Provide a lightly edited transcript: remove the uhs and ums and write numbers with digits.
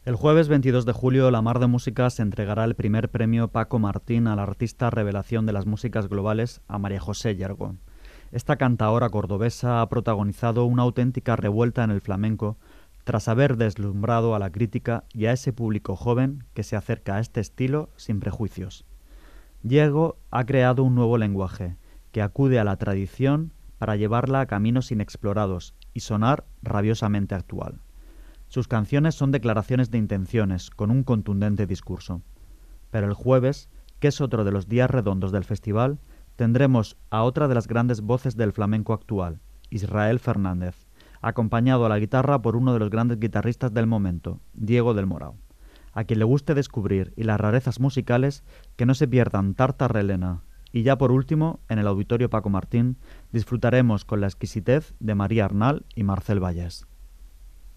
El jueves 22 de julio, la Mar de Música se entregará el primer premio Paco Martín a la artista revelación de las músicas globales, a María José Yergo. Esta cantaora cordobesa ha protagonizado una auténtica revuelta en el flamenco tras haber deslumbrado a la crítica y a ese público joven que se acerca a este estilo sin prejuicios. Yergo ha creado un nuevo lenguaje que acude a la tradición para llevarla a caminos inexplorados y sonar rabiosamente actual. Sus canciones son declaraciones de intenciones, con un contundente discurso. Pero el jueves, que es otro de los días redondos del festival, tendremos a otra de las grandes voces del flamenco actual, Israel Fernández, acompañado a la guitarra por uno de los grandes guitarristas del momento, Diego del Morao. A quien le guste descubrir y las rarezas musicales, que no se pierdan Tartarrelena. Y ya por último, en el Auditorio Paco Martín, disfrutaremos con la exquisitez de María Arnal y Marcel Vallés.